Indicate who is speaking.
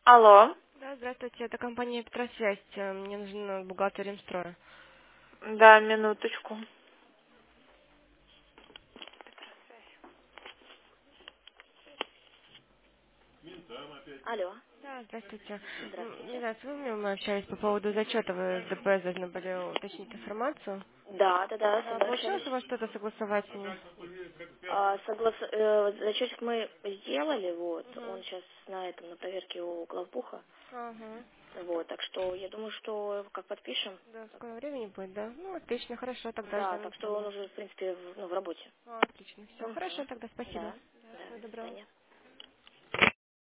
Speaker 1: Алло.
Speaker 2: Да, здравствуйте, это компания Петросвязь. Мне нужен бухгалтер Ремстроя.
Speaker 1: Да, минуточку. Алло.
Speaker 2: Да, здравствуйте. Не
Speaker 1: Здравствуйте.
Speaker 2: знаю, с вами мы общались по поводу зачета. Вы с ДПС должны были уточнить информацию.
Speaker 1: Да, со мной общались.
Speaker 2: Получилось у вас что-то согласовать с ними?
Speaker 1: Зачетик мы сделали, вот.
Speaker 2: Угу.
Speaker 1: Он сейчас на этом, на проверке у главбуха.
Speaker 2: Ага.
Speaker 1: Вот, так что я думаю, что как подпишем.
Speaker 2: Да, скоро времени будет, да? Ну, отлично, хорошо, тогда
Speaker 1: Да,
Speaker 2: ждем
Speaker 1: так что он
Speaker 2: информацию.
Speaker 1: уже, в принципе, в работе.
Speaker 2: Отлично, все,
Speaker 1: Угу.
Speaker 2: хорошо, тогда спасибо.
Speaker 1: Да,
Speaker 2: Да,
Speaker 1: да,
Speaker 2: всего
Speaker 1: до
Speaker 2: доброго.
Speaker 1: свидания.